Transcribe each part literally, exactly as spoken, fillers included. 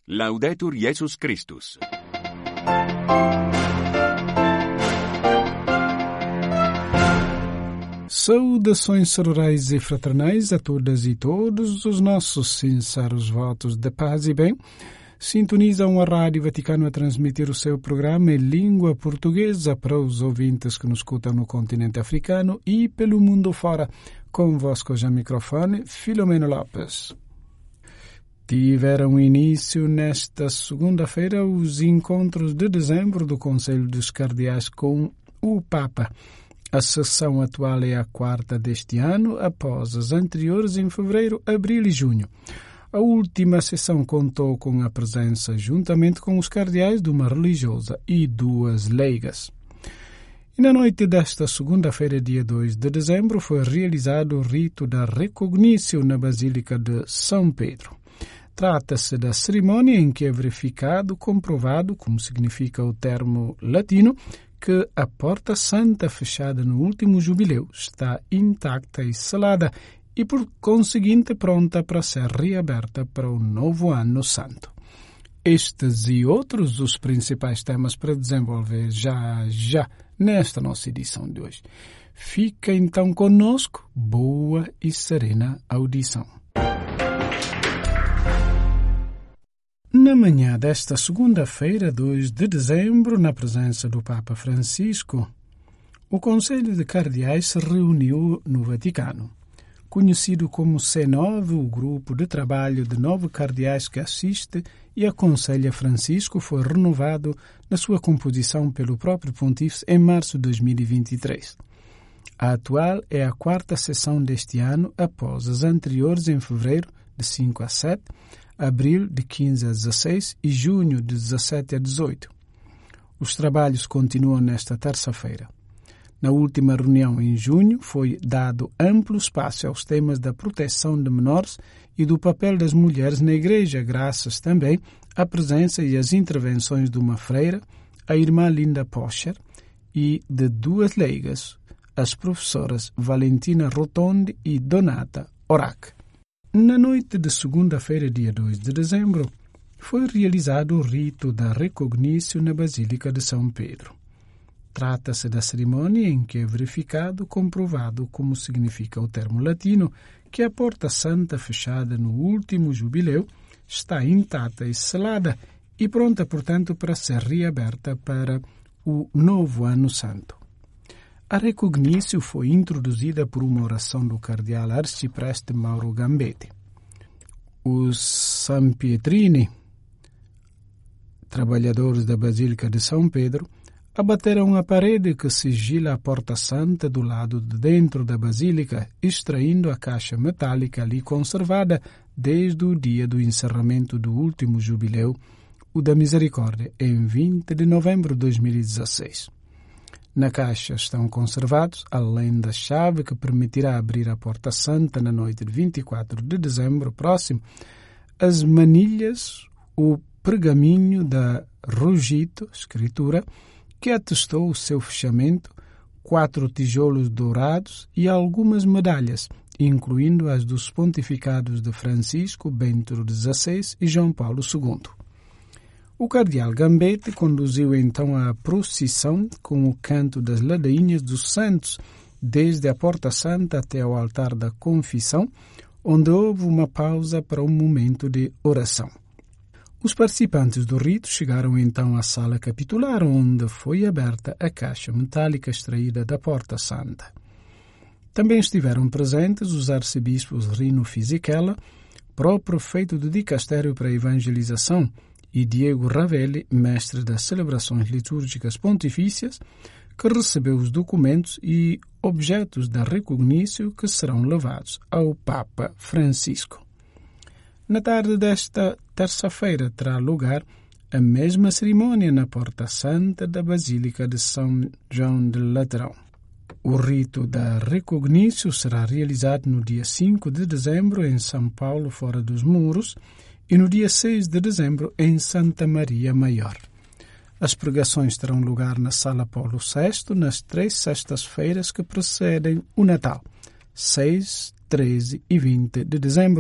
Laudetur Jesus Christus. Saudações sororais e fraternais a todas e todos os nossos sinceros votos de paz e bem. Sintonizam a Rádio Vaticano a transmitir o seu programa em língua portuguesa para os ouvintes que nos escutam no continente africano e pelo mundo fora. Convosco já microfone, Filomeno Lopes. Tiveram início nesta segunda-feira os encontros de dezembro do Conselho dos Cardeais com o Papa. A sessão atual é a quarta deste ano, após as anteriores em fevereiro, abril e junho. A última sessão contou com a presença, juntamente com os cardeais, de uma religiosa e duas leigas. E na noite desta segunda-feira, dia dois de dezembro, foi realizado o rito da Recognitio na Basílica de São Pedro. Trata-se da cerimônia em que é verificado, comprovado, como significa o termo latino, que a porta santa fechada no último jubileu está intacta e selada e, por conseguinte, pronta para ser reaberta para o novo ano santo. Estes e outros os principais temas para desenvolver já, já, nesta nossa edição de hoje. Fica então conosco, boa e serena audição. Na manhã desta segunda-feira, dois de dezembro, na presença do Papa Francisco, o Conselho de Cardeais se reuniu no Vaticano. Conhecido como C nove, o grupo de trabalho de nove cardeais que assiste e aconselha Francisco foi renovado na sua composição pelo próprio Pontífice em março de dois mil e vinte e três. A atual é a quarta sessão deste ano, após as anteriores em fevereiro, de cinco a sete, abril, de quinze a dezesseis e junho, de dezassete a dezoito. Os trabalhos continuam nesta terça-feira. Na última reunião, em junho, foi dado amplo espaço aos temas da proteção de menores e do papel das mulheres na Igreja, graças também à presença e às intervenções de uma freira, a irmã Linda Pocher, e de duas leigas, as professoras Valentina Rotondi e Donata Orac. Na noite de segunda-feira, dia dois de dezembro, foi realizado o rito da Recognitio na Basílica de São Pedro. Trata-se da cerimônia em que é verificado, comprovado, como significa o termo latino, que a porta santa fechada no último jubileu está intacta e selada e pronta, portanto, para ser reaberta para o novo ano santo. A Recognitio foi introduzida por uma oração do cardeal arcipreste Mauro Gambetti. Os Sampietrini, trabalhadores da Basílica de São Pedro, abateram a parede que sigila a porta santa do lado de dentro da Basílica, extraindo a caixa metálica ali conservada desde o dia do encerramento do último jubileu, o da Misericórdia, em vinte de novembro de dois mil e dezesseis. Na caixa estão conservados, além da chave que permitirá abrir a porta santa na noite de vinte e quatro de dezembro próximo, as manilhas, o pergaminho da Rugito, escritura, que atestou o seu fechamento, quatro tijolos dourados e algumas medalhas, incluindo as dos pontificados de Francisco, Bento dezesseis e João Paulo segundo. O cardeal Gambetti conduziu então a procissão com o canto das ladainhas dos santos, desde a Porta Santa até ao altar da Confissão, onde houve uma pausa para um momento de oração. Os participantes do rito chegaram então à sala capitular, onde foi aberta a caixa metálica extraída da Porta Santa. Também estiveram presentes os arcebispos Rino Fisichella, próprio prefeito do Dicastério para a Evangelização, e Diego Ravelli, mestre das celebrações litúrgicas pontifícias, que recebeu os documentos e objetos da Recognitio que serão levados ao Papa Francisco. Na tarde desta terça-feira terá lugar a mesma cerimônia na Porta Santa da Basílica de São João de Laterão. O rito da Recognitio será realizado no dia cinco de dezembro em São Paulo, fora dos muros, e no dia seis de dezembro em Santa Maria Maior. As pregações terão lugar na Sala Paulo sexto nas três sextas-feiras que precedem o Natal, seis, treze e vinte de dezembro,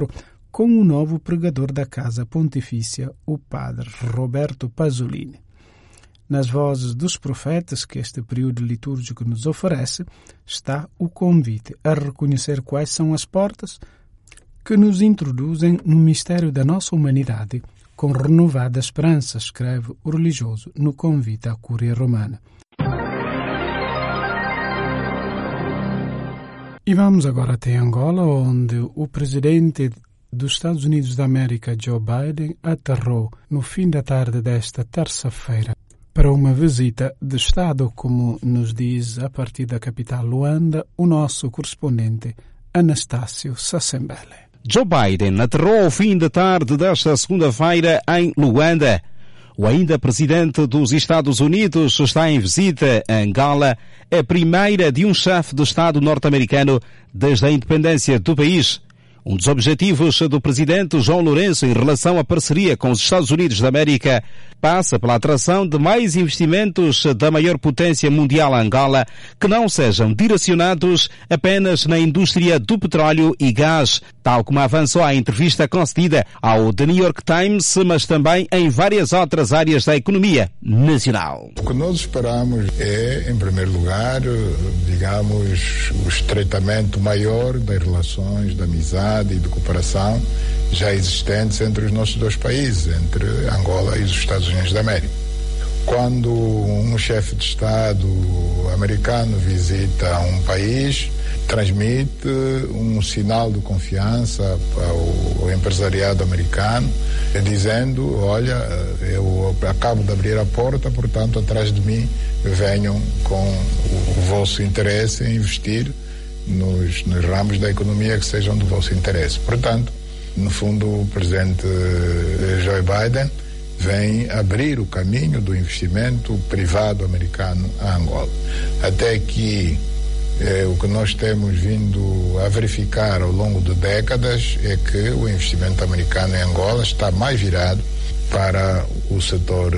com o novo pregador da Casa Pontifícia, o padre Roberto Pasolini. Nas vozes dos profetas que este período litúrgico nos oferece, está o convite a reconhecer quais são as portas que nos introduzem no mistério da nossa humanidade com renovada esperança, escreve o religioso no convite à Cúria Romana. E vamos agora até Angola, onde o presidente dos Estados Unidos da América, Joe Biden, aterrou no fim da tarde desta terça-feira para uma visita de Estado, como nos diz a partir da capital Luanda o nosso correspondente Anastácio Sassembele. Joe Biden aterrou ao fim da tarde desta segunda-feira em Luanda. O ainda presidente dos Estados Unidos está em visita a Angola, a primeira de um chefe de Estado norte-americano desde a independência do país. Um dos objetivos do presidente João Lourenço em relação à parceria com os Estados Unidos da América passa pela atração de mais investimentos da maior potência mundial a Angola, que não sejam direcionados apenas na indústria do petróleo e gás, tal como avançou a entrevista concedida ao The New York Times, mas também em várias outras áreas da economia nacional. O que nós esperamos é, em primeiro lugar, digamos, o estreitamento maior das relações de amizade e de cooperação já existentes entre os nossos dois países, entre Angola e os Estados Unidos da América. Quando um chefe de Estado americano visita um país, transmite um sinal de confiança ao, ao empresariado americano, dizendo, olha, eu acabo de abrir a porta, portanto, atrás de mim venham com o, o vosso interesse em investir nos, nos ramos da economia que sejam do vosso interesse. Portanto, no fundo, o presidente Joe Biden vem abrir o caminho do investimento privado americano a Angola. Até que eh, o que nós temos vindo a verificar ao longo de décadas é que o investimento americano em Angola está mais virado para o setor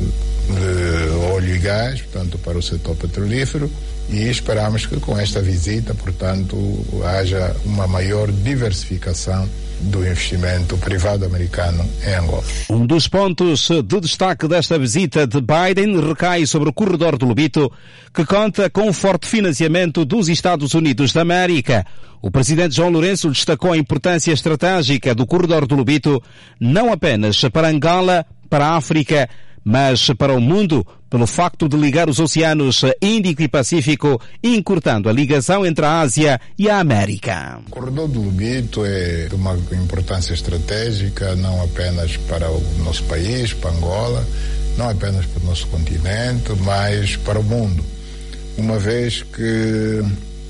de óleo e gás, portanto, para o setor petrolífero, e esperamos que com esta visita, portanto, haja uma maior diversificação do investimento privado americano em Angola. Um dos pontos de destaque desta visita de Biden recai sobre o corredor do Lobito, que conta com um forte financiamento dos Estados Unidos da América. O presidente João Lourenço destacou a importância estratégica do corredor do Lobito, não apenas para Angola, para a África, mas para o mundo, pelo facto de ligar os oceanos Índico e Pacífico, encurtando a ligação entre a Ásia e a América. O corredor do Lobito é de uma importância estratégica, não apenas para o nosso país, para Angola, não apenas para o nosso continente, mas para o mundo, uma vez que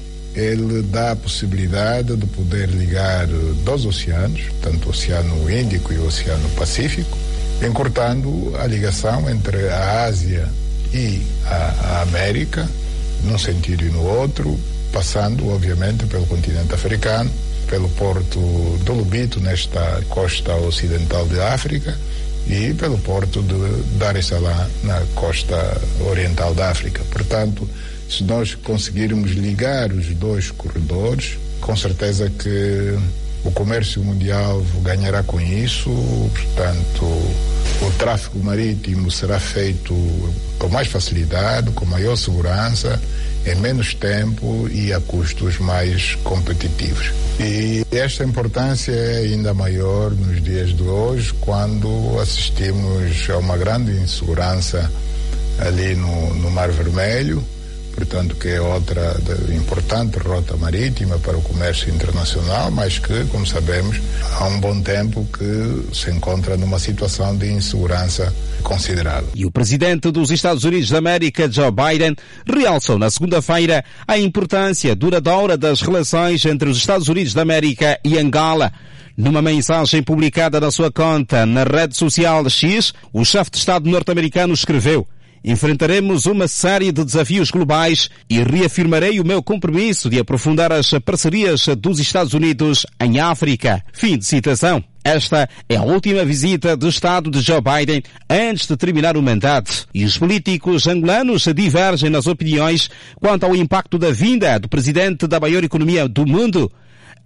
ele dá a possibilidade de poder ligar dois oceanos, tanto o Oceano Índico e o Oceano Pacífico, encurtando a ligação entre a Ásia e a, a América, num sentido e no outro, passando, obviamente, pelo continente africano, pelo porto do Lobito, nesta costa ocidental de África, e pelo porto de Dar es Salaam, na costa oriental da África. Portanto, se nós conseguirmos ligar os dois corredores, com certeza que o comércio mundial ganhará com isso, portanto, o tráfego marítimo será feito com mais facilidade, com maior segurança, em menos tempo e a custos mais competitivos. E esta importância é ainda maior nos dias de hoje, quando assistimos a uma grande insegurança ali no, no Mar Vermelho, portanto, que é outra importante rota marítima para o comércio internacional, mas que, como sabemos, há um bom tempo que se encontra numa situação de insegurança considerável. E o presidente dos Estados Unidos da América, Joe Biden, realçou na segunda-feira a importância duradoura das relações entre os Estados Unidos da América e Angola. Numa mensagem publicada na sua conta na rede social X, o chefe de Estado norte-americano escreveu: enfrentaremos uma série de desafios globais e reafirmarei o meu compromisso de aprofundar as parcerias dos Estados Unidos em África. Fim de citação. Esta é a última visita de Estado de Joe Biden antes de terminar o mandato. E os políticos angolanos divergem nas opiniões quanto ao impacto da vinda do presidente da maior economia do mundo.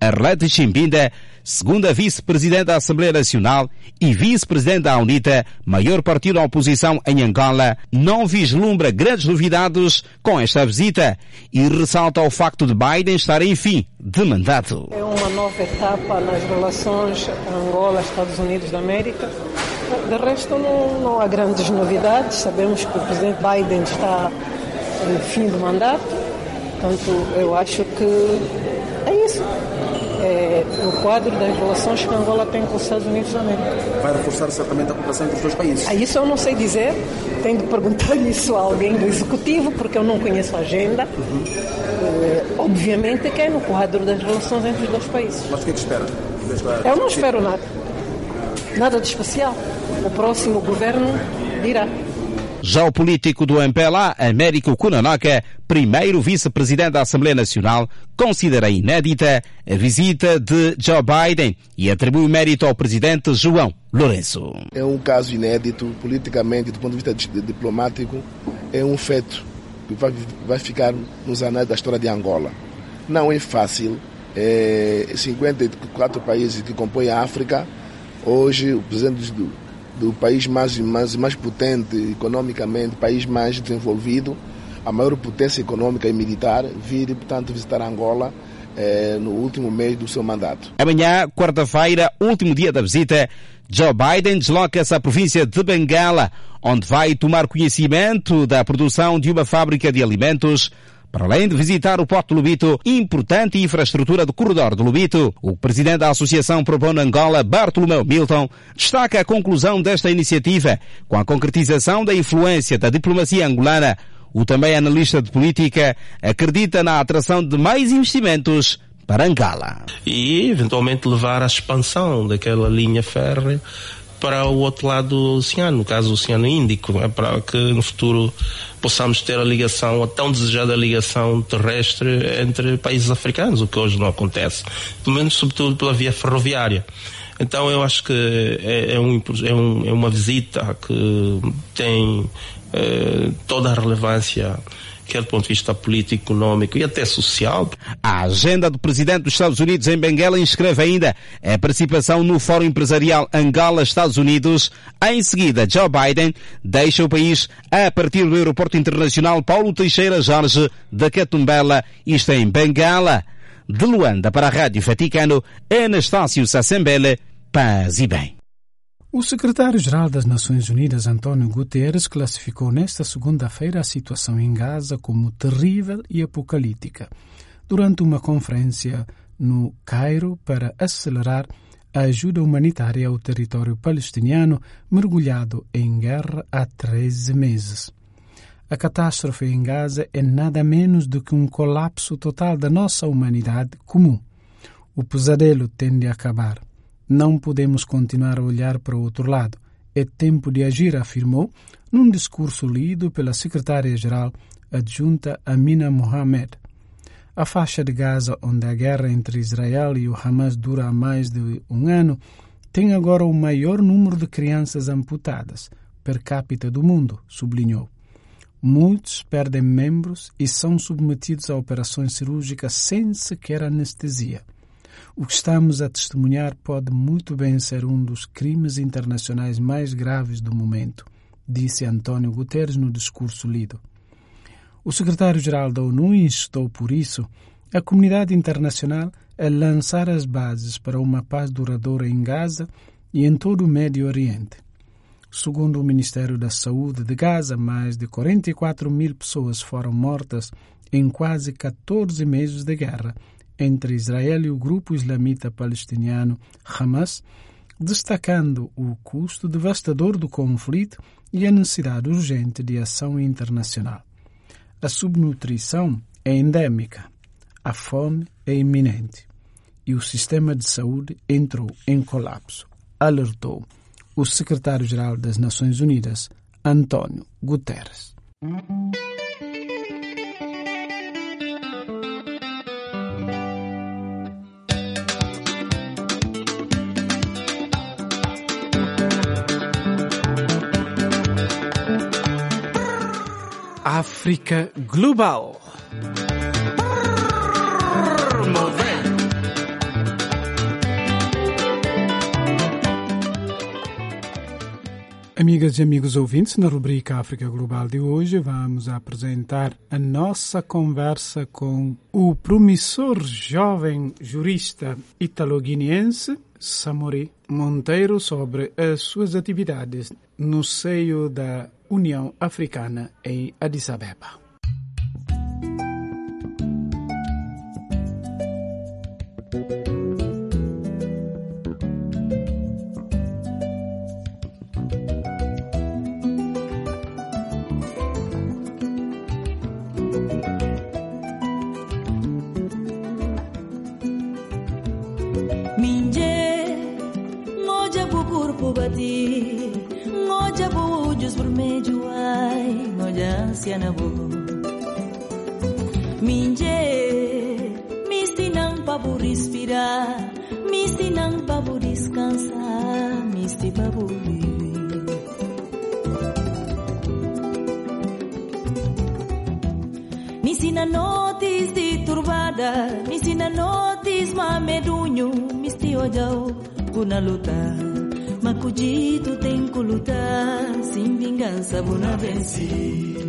Arlete Chimbinda, segunda vice-presidente da Assembleia Nacional e vice-presidente da UNITA, maior partido da oposição em Angola, não vislumbra grandes novidades com esta visita e ressalta o facto de Biden estar em fim de mandato. É uma nova etapa nas relações Angola-Estados Unidos da América. De resto, não, não há grandes novidades. Sabemos que o presidente Biden está em fim de mandato, portanto, eu acho que é isso. É o quadro das relações que Angola tem com os Estados Unidos da América. Vai reforçar certamente a cooperação entre os dois países? Ah, isso eu não sei dizer. Tenho de perguntar isso a alguém do Executivo, porque eu não conheço a agenda. Uhum. É, obviamente que é no quadro das relações entre os dois países. Mas o que é que espera? Eu não espero nada. Nada de especial. O próximo governo dirá. Já o político do M P L A, Américo Kunanoka, primeiro vice-presidente da Assembleia Nacional, considera inédita a visita de Joe Biden e atribui mérito ao presidente João Lourenço. É um caso inédito, politicamente, do ponto de vista diplomático, é um feito que vai, vai ficar nos anais da história de Angola. Não é fácil, é, cinquenta e quatro países que compõem a África, hoje o presidente do do país mais, mais, mais potente economicamente, país mais desenvolvido, a maior potência econômica e militar, vir, portanto, visitar Angola eh, no último mês do seu mandato. Amanhã, quarta-feira, último dia da visita, Joe Biden desloca-se à província de Bengala, onde vai tomar conhecimento da produção de uma fábrica de alimentos, para além de visitar o Porto de Lobito, importante infraestrutura do corredor de Lobito. O presidente da Associação Pro Bono Angola, Bartolomeu Milton, destaca a conclusão desta iniciativa com a concretização da influência da diplomacia angolana. O também analista de política acredita na atração de mais investimentos para Angola. E, eventualmente, levar a expansão daquela linha férrea para o outro lado do oceano, no caso o Oceano Índico, é para que no futuro possamos ter a ligação, a tão desejada ligação terrestre entre países africanos, o que hoje não acontece, pelo menos sobretudo pela via ferroviária. Então eu acho que é, é, um, é, um, é uma visita que tem é, toda a relevância, quer do ponto de vista político, económico e até social. A agenda do presidente dos Estados Unidos em Benguela inscreve ainda a participação no Fórum Empresarial Angola-Estados Unidos. Em seguida, Joe Biden deixa o país a partir do Aeroporto Internacional Paulo Teixeira Jorge de Catumbela, isto em Benguela. De Luanda para a Rádio Vaticano, Anastácio Sassembele, paz e bem. O secretário-geral das Nações Unidas, António Guterres, classificou nesta segunda-feira a situação em Gaza como terrível e apocalíptica, durante uma conferência no Cairo para acelerar a ajuda humanitária ao território palestiniano mergulhado em guerra há treze meses. A catástrofe em Gaza é nada menos do que um colapso total da nossa humanidade comum. O pesadelo tende a acabar. Não podemos continuar a olhar para o outro lado. É tempo de agir, afirmou, num discurso lido pela secretária-geral adjunta Amina Mohamed. A faixa de Gaza, onde a guerra entre Israel e o Hamas dura há mais de um ano, tem agora o maior número de crianças amputadas per capita do mundo, sublinhou. Muitos perdem membros e são submetidos a operações cirúrgicas sem sequer anestesia. O que estamos a testemunhar pode muito bem ser um dos crimes internacionais mais graves do momento, disse António Guterres no discurso lido. O secretário-geral da ONU instou, por isso, a comunidade internacional a lançar as bases para uma paz duradoura em Gaza e em todo o Médio Oriente. Segundo o Ministério da Saúde de Gaza, mais de quarenta e quatro mil pessoas foram mortas em quase catorze meses de guerra entre Israel e o grupo islamita palestiniano Hamas, destacando o custo devastador do conflito e a necessidade urgente de ação internacional. A subnutrição é endêmica, a fome é iminente e o sistema de saúde entrou em colapso, alertou o secretário-geral das Nações Unidas, António Guterres. África Global. Amigas e amigos ouvintes, na rubrica África Global de hoje vamos apresentar a nossa conversa com o promissor jovem jurista italo-guineense Samori Monteiro sobre as suas atividades no seio da União Africana em Addis Abeba. Ngoja bujus bermeju ai ngoja ansiana bo minje misti nang pabu respirar misti nang pabu descansar misti pabu viver misti na notis de turbada misti na notis mamedunho misti ojau guna lutar Macudito tem que lutar, sem vingança vou na vencer.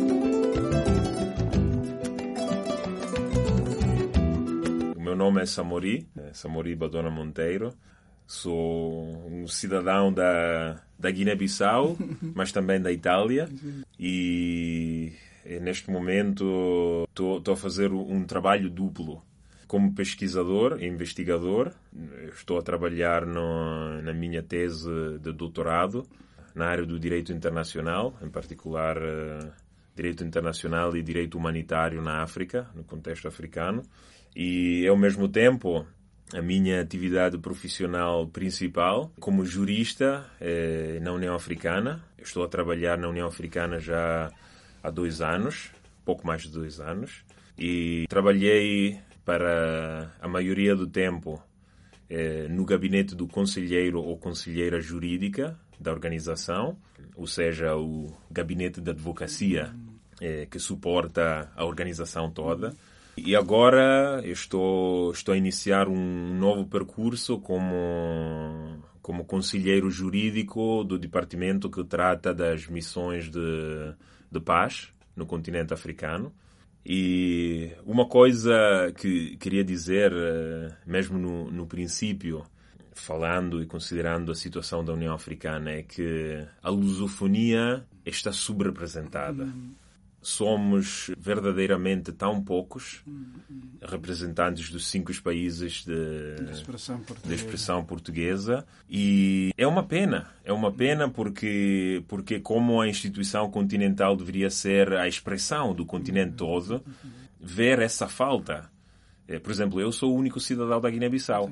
O meu nome é Samori, Samori Badona Monteiro. Sou um cidadão da, da Guiné-Bissau, mas também da Itália. E neste momento estou a fazer um trabalho duplo. Como pesquisador e investigador, estou a trabalhar no, na minha tese de doutorado na área do direito internacional, em particular uh, direito internacional e direito humanitário na África, no contexto africano. E, ao mesmo tempo, a minha atividade profissional principal como jurista é na União Africana. Estou a trabalhar na União Africana já há dois anos, pouco mais de dois anos, e trabalhei para a maioria do tempo eh, no gabinete do conselheiro ou conselheira jurídica da organização, ou seja, o gabinete de advocacia eh, que suporta a organização toda. E agora estou, estou a iniciar um novo percurso como, como conselheiro jurídico do departamento que trata das missões de, de paz no continente africano. E uma coisa que queria dizer, mesmo no, no princípio, falando e considerando a situação da União Africana, é que a lusofonia está subrepresentada. Uhum. Somos verdadeiramente tão poucos representantes dos cinco países de, de, expressão de expressão portuguesa. E é uma pena. É uma pena porque, porque como a instituição continental deveria ser a expressão do continente todo, ver essa falta. Por exemplo, eu sou o único cidadão da Guiné-Bissau.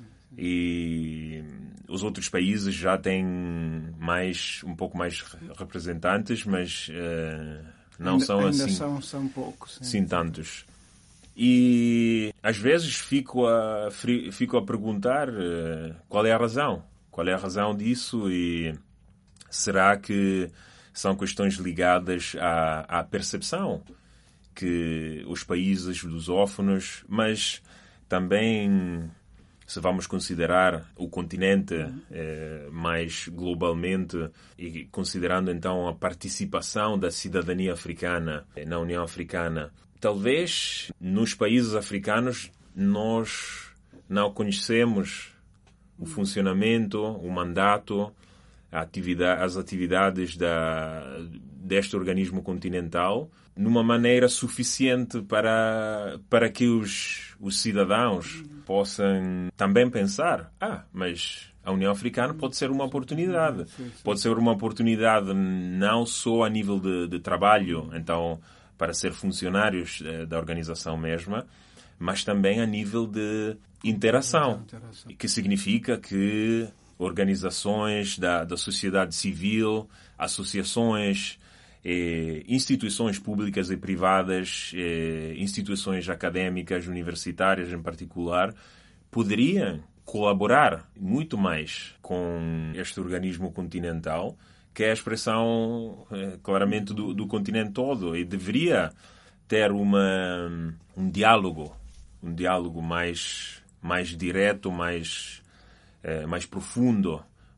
E os outros países já têm mais, um pouco mais representantes, mas uh, não ainda, são ainda assim são, são poucos, sim. Sim, tantos. E às vezes fico a, fico a perguntar uh, qual é a razão. Qual é a razão disso e será que são questões ligadas à, à percepção que os países lusófonos, mas também, se vamos considerar o continente eh, mais globalmente e considerando então a participação da cidadania africana na União Africana, talvez nos países africanos nós não conhecemos o funcionamento, o mandato, a atividade, as atividades da, deste organismo continental numa maneira suficiente para, para que os, os cidadãos possam também pensar, ah, mas a União Africana pode ser uma oportunidade. Pode ser uma oportunidade não só a nível de, de trabalho, então, para ser funcionários eh, da organização mesma, mas também a nível de interação, que significa que organizações da, da sociedade civil, associações, eh, instituições públicas e privadas, eh, instituições académicas, universitárias em particular, poderiam colaborar muito mais com este organismo continental, que é a expressão eh, claramente do, do continente todo, e deveria ter uma, um diálogo, um diálogo mais, mais direto, mais, eh, mais profundo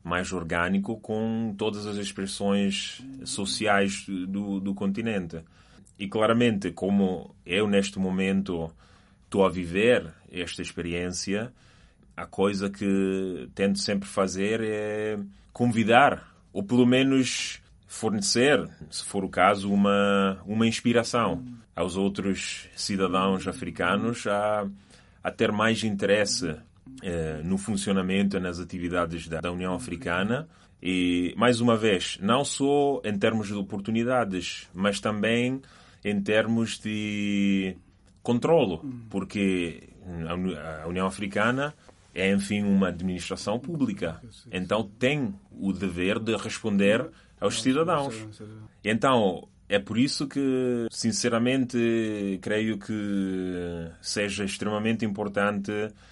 mais orgânico com todas as expressões sociais do, do continente. E claramente, como eu neste momento estou a viver esta experiência, a coisa que tento sempre fazer é convidar, ou pelo menos fornecer, se for o caso, uma, uma inspiração aos outros cidadãos africanos a, a ter mais interesse eh, no funcionamento e nas atividades da, da União Africana. E, mais uma vez, não só em termos de oportunidades, mas também em termos de controlo, porque a União Africana é, enfim, uma administração pública. Então tem o dever de responder aos cidadãos. Então, é por isso que, sinceramente, creio que seja extremamente importante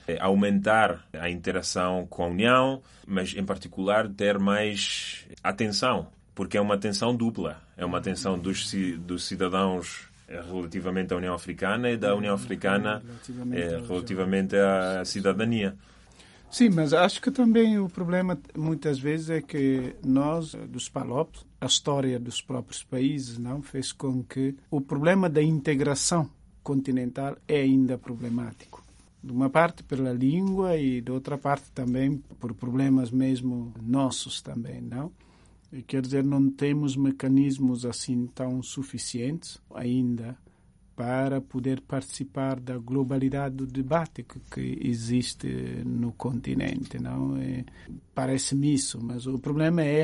aumentar a interação com a União, mas, em particular, ter mais atenção, porque é uma atenção dupla. É uma atenção dos, dos cidadãos relativamente à União Africana e da União Africana é, relativamente à cidadania. Sim, mas acho que também o problema muitas vezes é que nós, dos PALOP, a história dos próprios países, não fez com que o problema da integração continental é ainda problemático. De uma parte pela língua e de outra parte também por problemas mesmo nossos também, não? E, quer dizer, não temos mecanismos assim tão suficientes ainda para poder participar da globalidade do debate que, que existe no continente, não? É, parece-me isso, mas o problema é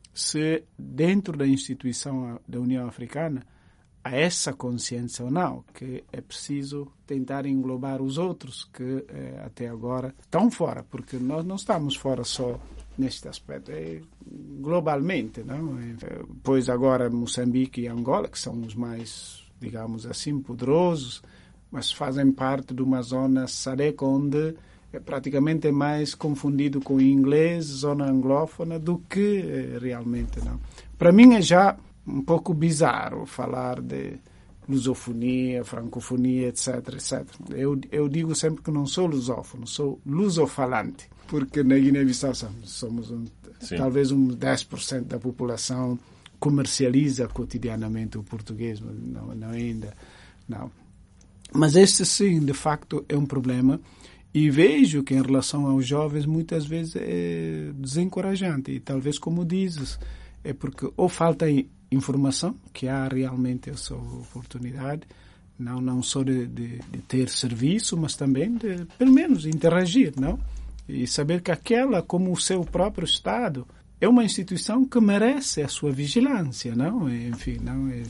se dentro da instituição da União Africana há essa consciência ou não, que é preciso tentar englobar os outros que eh, até agora estão fora, porque nós não estamos fora só neste aspecto, é globalmente, não? É, pois agora Moçambique e Angola, que são os mais, digamos assim, poderosos, mas fazem parte de uma zona SADC onde é praticamente é mais confundido com o inglês, zona anglófona, do que é, realmente, não. Para mim é já um pouco bizarro falar de lusofonia, francofonia, etc, etcétera. Eu, eu digo sempre que não sou lusófono, sou lusofalante, porque na Guiné-Bissau somos um, talvez uns dez por cento da população comercializa cotidianamente o português, não, não ainda, não. Mas este sim, de facto, é um problema e vejo que em relação aos jovens muitas vezes é desencorajante e talvez, como dizes, é porque ou falta informação, que há realmente essa oportunidade, não, não só de, de, de ter serviço, mas também de, pelo menos, interagir, não? E saber que aquela, como o seu próprio Estado, é uma instituição que merece a sua vigilância, não? Enfim, não é...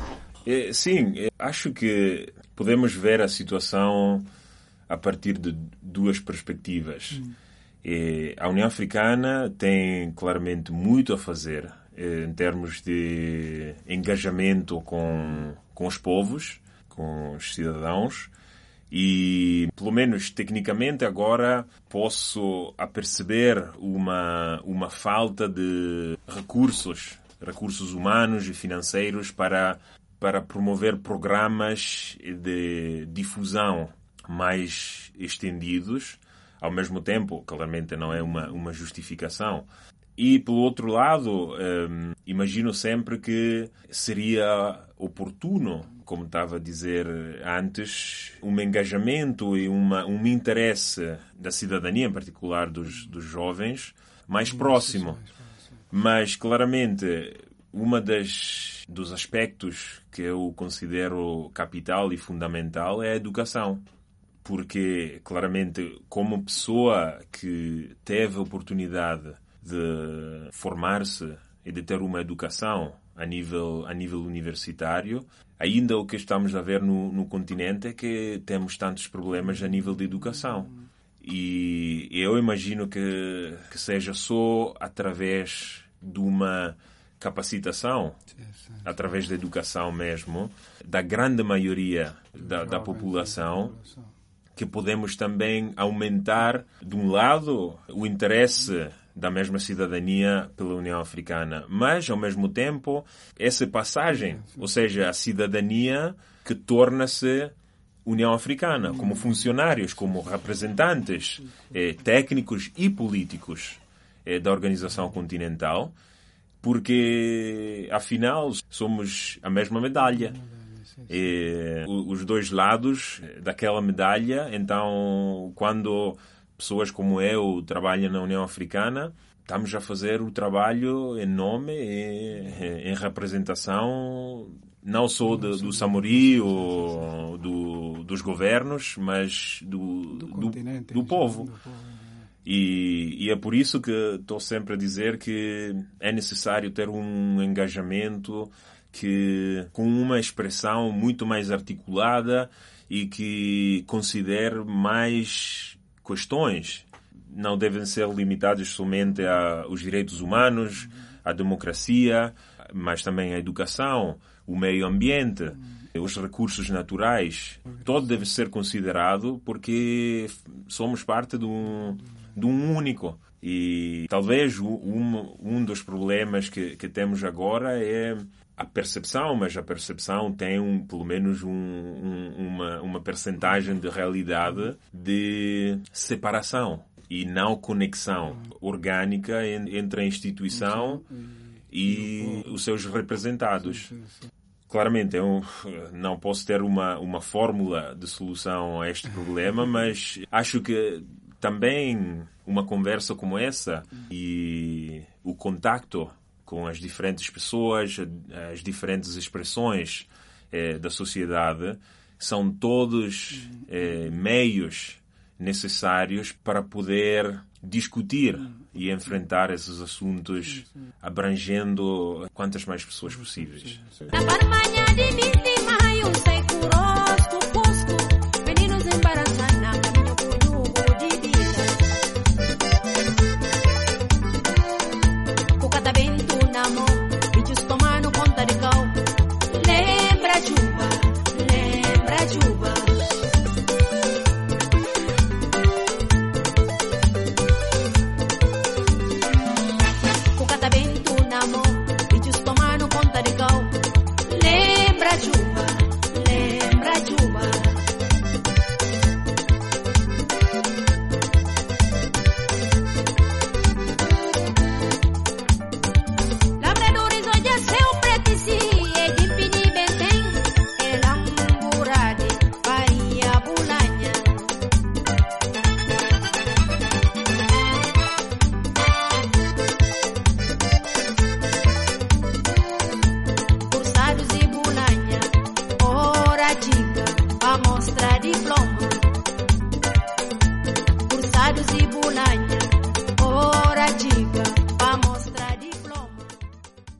É, sim, acho que podemos ver a situação a partir de duas perspectivas. Hum. É, a União Africana tem claramente muito a fazer em termos de engajamento com, com os povos, com os cidadãos, e, pelo menos tecnicamente, agora posso aperceber uma, uma falta de recursos, recursos humanos e financeiros para, para promover programas de difusão mais estendidos. Ao mesmo tempo, claramente não é uma, uma justificação. E, pelo outro lado, um, imagino sempre que seria oportuno, como estava a dizer antes, um engajamento e uma, um interesse da cidadania, em particular dos, dos jovens, mais próximo. Mas, claramente, uma das dos aspectos que eu considero capital e fundamental é a educação. Porque, claramente, como pessoa que teve a oportunidade de formar-se e de ter uma educação a nível, a nível universitário, ainda o que estamos a ver no, no continente é que temos tantos problemas a nível de educação. E eu imagino que, que seja só através de uma capacitação, através da educação mesmo, da grande maioria da, da população, que podemos também aumentar, de um lado, o interesse da mesma cidadania pela União Africana, mas, ao mesmo tempo, essa passagem, ou seja, a cidadania que torna-se União Africana, como funcionários, como representantes eh, técnicos e políticos. é, da Organização Continental, porque, afinal, somos a mesma medalha. E, os dois lados daquela medalha. Então, quando pessoas como eu trabalham na União Africana, estamos a fazer o trabalho em nome e em representação não só de, do Samori ou do, dos governos, mas do, do, do, do povo. E, e é por isso que estou sempre a dizer que é necessário ter um engajamento que, com uma expressão muito mais articulada e que considere mais questões. Não devem ser limitados somente aos direitos humanos, à democracia, mas também à educação, o meio ambiente, os recursos naturais. Todo deve ser considerado porque somos parte de um, de um único. E talvez um, um dos problemas que, que temos agora é a percepção, mas a percepção tem um, pelo menos um, um, uma, uma percentagem de realidade de separação e não conexão orgânica entre a instituição e os seus representados. Claramente, eu não posso ter uma, uma fórmula de solução a este problema, mas acho que também uma conversa como essa e o contacto com as diferentes pessoas, as diferentes expressões eh, da sociedade, são todos eh, meios necessários para poder discutir e enfrentar esses assuntos abrangendo quantas mais pessoas possíveis.